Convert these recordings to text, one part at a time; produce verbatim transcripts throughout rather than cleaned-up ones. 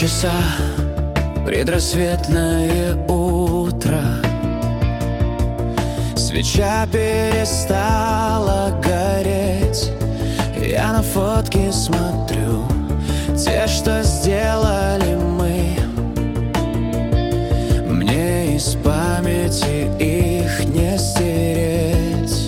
часа, предрассветное утро. Свеча перестала гореть. Я на фотки смотрю, те, что сделали мы. Мне из памяти их не стереть.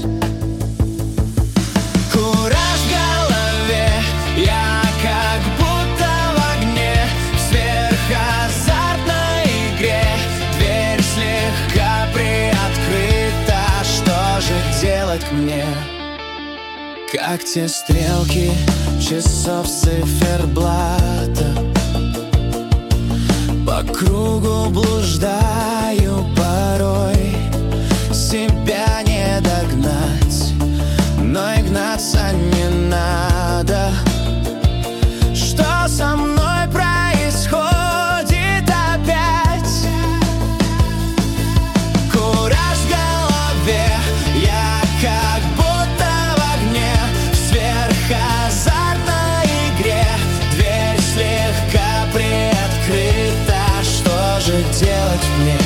Кураж в голове, я как будто в огне, в сверхазартной игре. Дверь слегка приоткрыта, что же делать мне? Как те стрелки часов циферблата, по кругу блуждаю порой. Себя не догнать, но и гнаться не надо. Что со мной происходит опять? Кураж в голове, я как будто в огне, в сверхазартной игре. Дверь слегка приоткрыта, что же делать мне?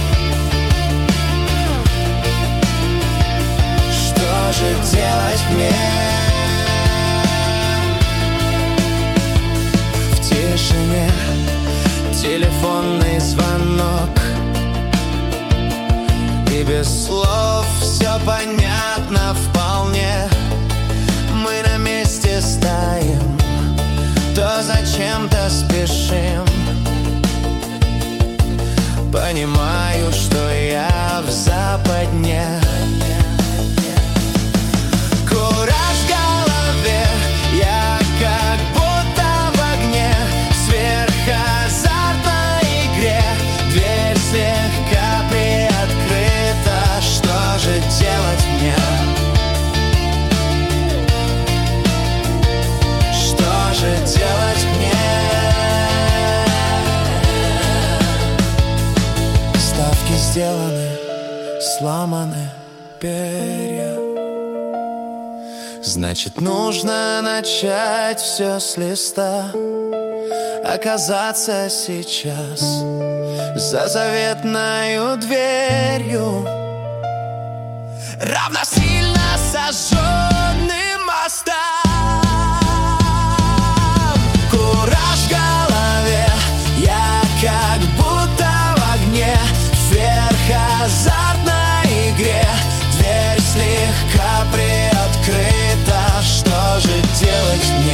Что же делать мне? В тишине телефонный звонок, и без слов все понятно вполне. Мы на месте стоим, то зачем-то спешим. Понимаю, что я в западне. Кураж в голове, я как будто в огне, в сверхазартной игре. Дверь слегка приоткрыта, что же делать мне? Что же делать мне? Ставки сделаны, сломаны перья. Значит, нужно начать все с листа, оказаться сейчас за заветною дверью, равносильно сожженным мостам. Кураж в голове, я как будто в огне, в сверхазартной игре. Дверь слегка приоткрыта, что же делать мне?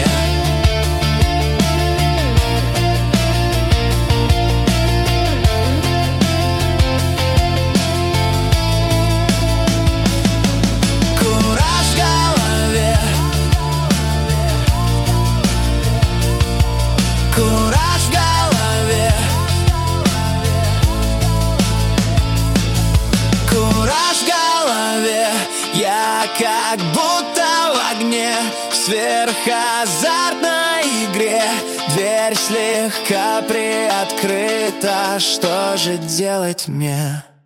Кураж в голове, кураж в голове, кураж в голове, я как будто в огне, в сверхазартной игре. Дверь слегка приоткрыта, что же делать мне?